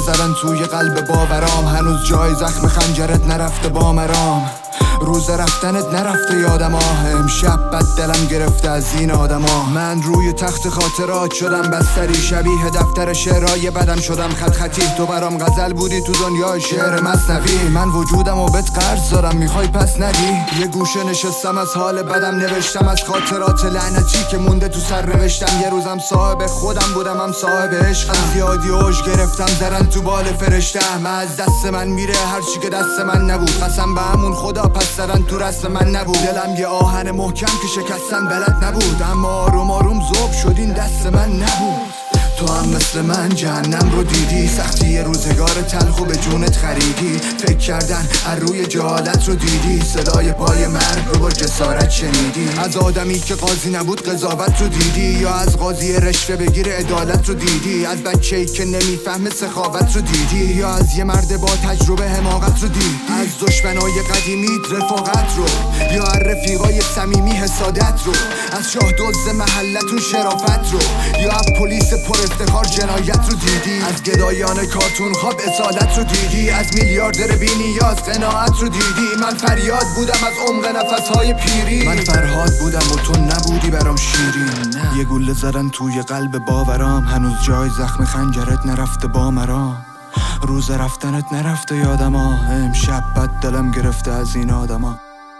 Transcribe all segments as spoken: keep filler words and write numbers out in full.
زدن توی قلب باورام، هنوز جای زخم خنجرت نرفته با مرام. روز رفتنت نرفته یادم آه، امشب بد دلم گرفته از این آدما. من روی تخت خاطرات شدم بستری، شبیه دفتر شعرهای بدم شدم خط خطی. تو برام غزل بودی تو دنیای شعر مثنوی، من وجودم و بهت قرض دارم میخوای پس ندی. یه گوشه نشستم از حال بدم نوشتم، از خاطرات لعنتی که مونده تو سر نوشتم. یه روزم صاحب خودم بودم هم صاحب عشقم، زیادی اوج گرفتم زرن تو بال فرشتم. از دست من میره هرچی که دست من نبود، قسم به همون خدا پس زدن تو رست من نبود. دلم یه آهن محکم که شکستن بلد نبود، اما آروم آروم ذوب شد این دست من نبود. تو هم مثل من جهنم رو دیدی، سختی یه روزگار تلخو به جونت خریدی. فکر کردن از روی جهالت رو دیدی، صدای پای مرگ رو با جسارت شنیدی. از آدمی که قاضی نبود قضاوت رو دیدی، یا از قاضی رشوه بگیر عدالت رو دیدی. از بچه‌ای که نمیفهمه سخاوت رو دیدی، یا از یه مرد با تجربه حماقت رو دیدی. از دشمنای قدیمیت رفاقت رو، یا از رفیقای صمیمی حسادت رو. از شاه دزد محلتون شرافت رو، یا از پلیس پر افتخار جنایت رو دیدی. از گدایان کارتون خواب اصالت رو دیدی، از میلیاردر بی نیاز قناعت رو دیدی. من فریاد بودم از عمق نفسهای پیری، من فرهاد بودم و تو نبودی برام شیرین. یه گوله زدن توی قلب باورام، هنوز جای زخم خنجرت نرفته با مرام. روز رفتنت نرفته یادم آه، امشب بد دلم گرفته از این آدما.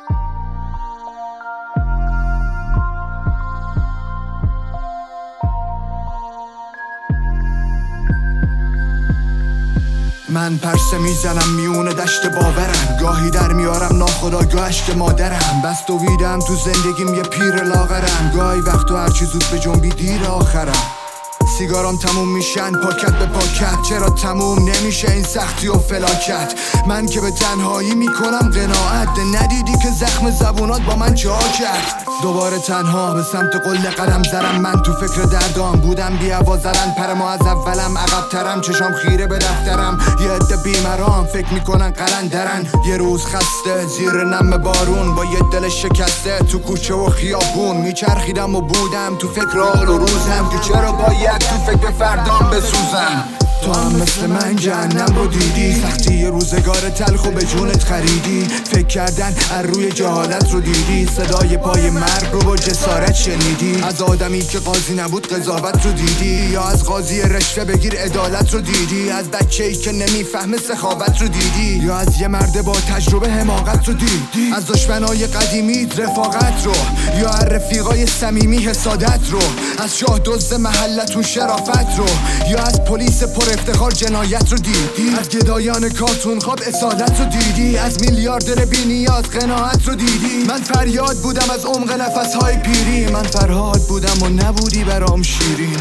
من پرسه میزنم میونه دشت باورم، گاهی در میارم ناخداگاه اشک مادرم. بس دویدم تو زندگیم یه پیر لاغرم، گاهی وقتو هرچی زود به جنبی دیر آخرم. سیگارام تموم میشن پاکت به پاکت، چرا تموم نمیشه این سختی و فلاکت؟ من که به تنهایی میکنم قناعت، ندیدی که زخم زبونات با من جا کرد. دوباره تنها به سمت قله قدم زدم، من تو فکر دردام بودم بی هوا زدن. پرما از اولم عقب ترم، چشام خیره به دفترم. یه عده بیمرام فکر میکنن قلندرن، یه روز خسته زیر نم بارون با یه دل شکسته تو کوچه و خیابون میچرخیدم و بودم تو فکر حال و روزم که چرا باید تو فکر فردام بسوزم. تو هم مثل من جهنم رو دیدی، سختی یه روزگار تلخو به جونت خریدی. فکر کردن از روی جهالت رو دیدی، صدای پای مرگ رو با جسارت شنیدی. از آدمی که قاضی نبود قضاوت رو دیدی، یا از قاضی رشوه بگیر عدالت رو دیدی. از بچه‌ای که نمیفهمه سخاوت رو دیدی، یا از یه مرد با تجربه حماقت رو دیدی. از دشمنای قدیمیت رفاقت رو، یا از رفیقای صمیمی حسادت رو. از شاه دزد محلتون شرافت رو، یا از پلیس پر افتخار جنایت رو دیدی. از گدایان کارتون خواب اصالت رو دیدی، از میلیاردر بی نیاز قناعت رو دیدی. من فریاد بودم از عمق نفسهای پیری، من فرهاد بودم و نبودی برام شیرین.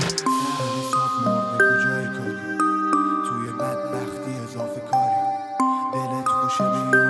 توی بدبختی اضافه کاری، دلت خوشه